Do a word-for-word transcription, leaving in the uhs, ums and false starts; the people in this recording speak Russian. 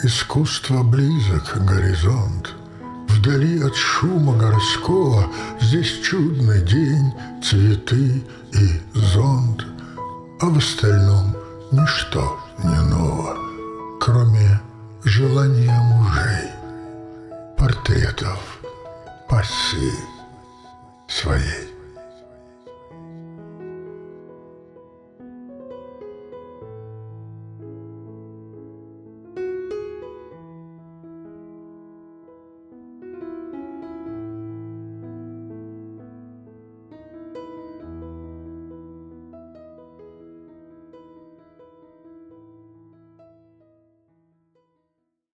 Искусство близок, горизонт. Вдали от шума городского здесь чудный день, цветы и зонт. А в остальном ничто не ново, кроме желания мужей, портретов пассы своей.